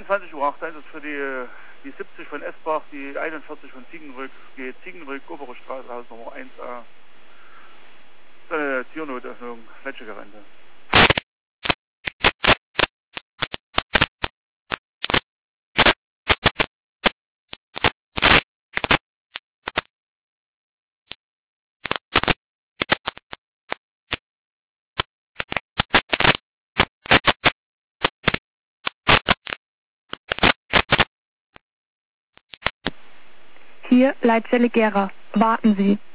21:08 Uhr, Einsatz für die 70 von Esbach, die 41 von Ziegenrück, geht Ziegenrück, obere Straße, Haus Nummer 1a. Tiernotöffnung, Fletschegerente. Hier Leitzelle Gera. Warten Sie.